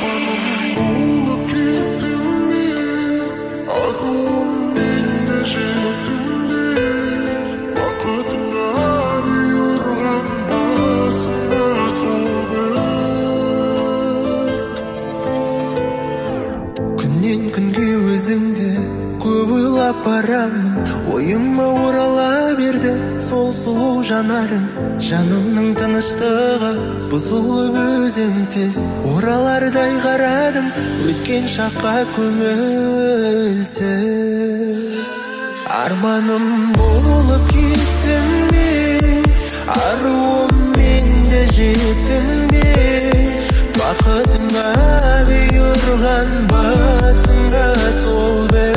Барамын, ойыма орала берді сол сұлу жанарың. Жанымның тыныштығы бұзылып өзіңсіз оралардай қарадым өткен шаққа көңілсіз. Арманым болып кеттің бе, аруым менде жеттің бе, бақытыңа бұйырған басыңа сол бір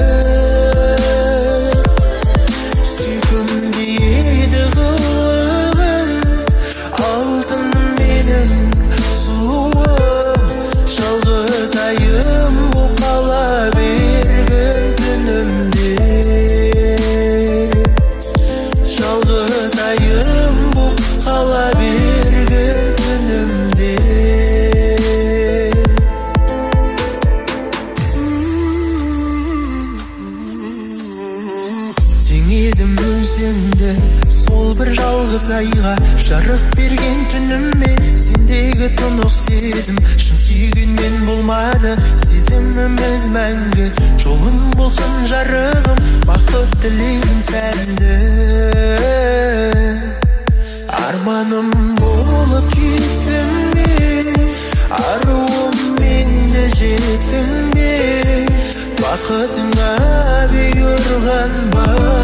айға жарық берген түніме сендегі тұнық сезім шын сүйгенмен болмады сезіміміз мәңгі жолың болсын жарығым бақыт тілеймін сәнді арманым болып кеттің бе аруым менде жеттің бе бақытыңа бұйырған ба